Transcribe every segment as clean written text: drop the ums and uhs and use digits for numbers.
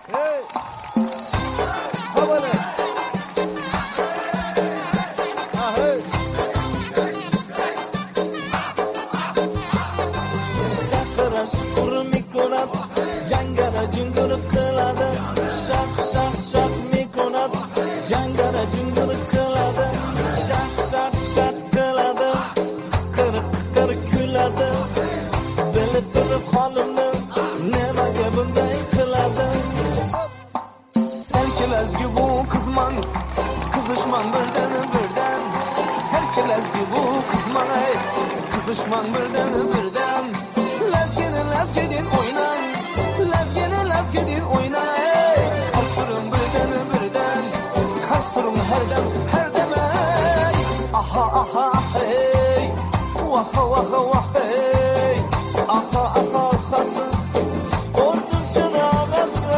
Hey! Havale! Hey! Shaqira shukur mikonat, jangara jungur qiladi. Shaq shaq shaq mikonat, jangara jungur qiladi. Shaq shaq shaq qiladi, qiqir qiqir kuladi. Beli turib xolimni nimaga bunday qiladi? Serkelazgi bu qizman, qizishman birdan. Serkelazgi bu qizman, qizishman birdan. Lazgedin oynan, lazgedin oynan. Qarsurum birdan, qarsurum herdem. Aha aha hey, waha waha hey. Aha ahasın, olsun şunu ağası.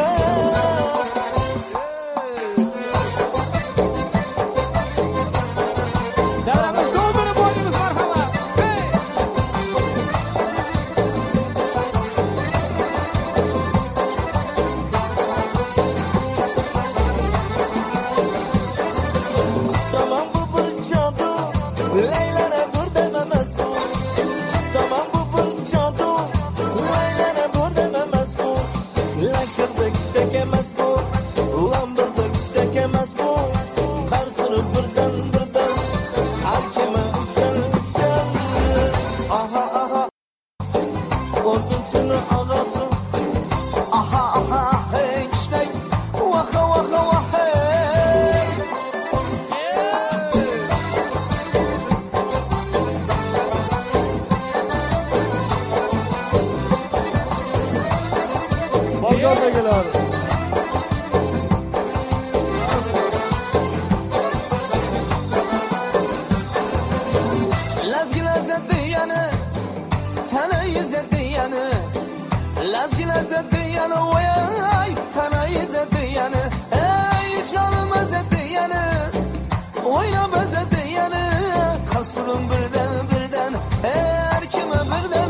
Davramiz doldurib boynimiz marhamat. Hey! Tamam bu bir cadı, Leyla'na burada demez bu. Tamam bu bir cadı, Leyla'na burada demez bu. Lakırdık istek emez bu, lambırdık istek emez bu. Karsırıp birden, hakime sen. Aha aha, olsun şunu ağası. Aha hey istek, vaha hey. Bozorga keladi. Lazgi lazzat diyani, tana izzat diyani. Lazgi lazzat diyani, voy tana izzat diyani. Ey jonim izzat diyani, o'ylab izzat diyani. Qarsurum birdan, her kimi birdan.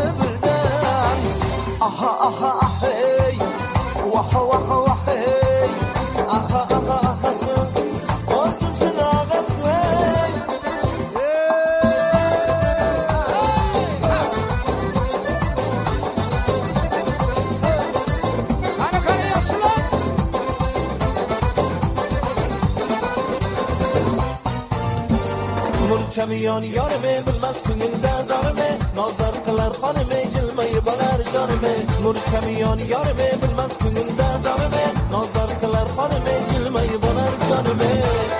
Aha hey, waha hey. Aha ahasın, olsun şunu ağası. Qani yaxshilar. Murchamiyon yorime, bilmas ko'ngilda zorime. Nozlar qilar xonime, jilmayib olar jonime. Murchamiyon yorime, bilmas ko'ngilda zorime. Nozlar qilar xonime, jilmayib olar jonime.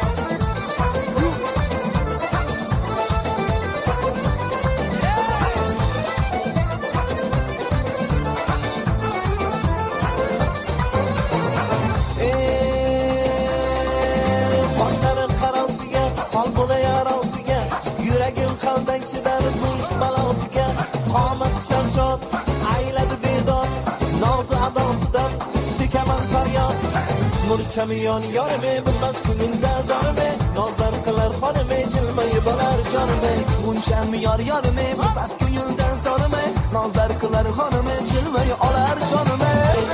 Boshlarim qarosiga, qalbuna yarosiga. Yuragim qaldan chidar bu ish balosiga. Qomat shamshod, ayladi bedod. Nozi adosidan chekaman faryod. Murchamiyon yorime, bilmas ko'ngilda zorime. Nozlar qilar xonime, jilmayib olar jonime. Murchamiyon yorime, bilmas ko'ngilda zorime. Nozlar qilar xonime, jilmayib olar jonime.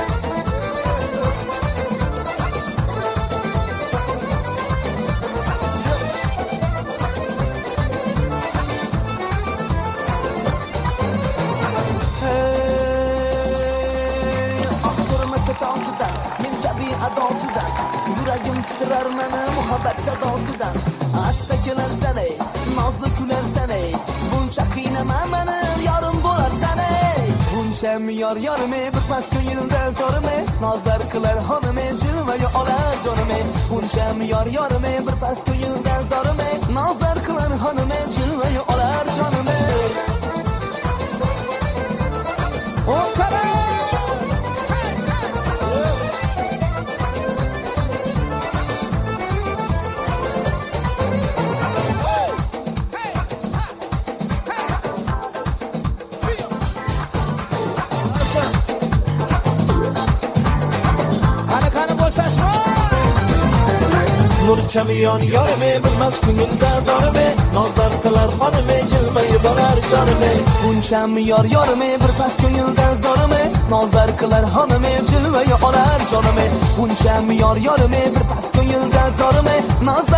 Men kabi adosidan yuragim titrar meni muhabbat sadosidan. Asta kelarsan ey, nozli kularsan ey. Buncha qiynama meni, yorim bo'larsan ey. Buncha yorim ey, bitmas ko'ngilda zorim ey. Nozlar qilar xonim ey, jilmaga olar jonim ey. Buncha yorim ey, bitmas ko'ngilda zorim ey. Nozlar qilar xonim ey, jilmaga olar jonim ey. Murchamiyon yorime, bilmas ko'ngilda zorime. Nozlar qilar xonime, jilmayib olar jonime. Buncham yorime, bir pas ko'ngildan zorime. nozlar qilar hanım jilvaga olar jonim buncham yor yorim bir pas ko'ngilda zorim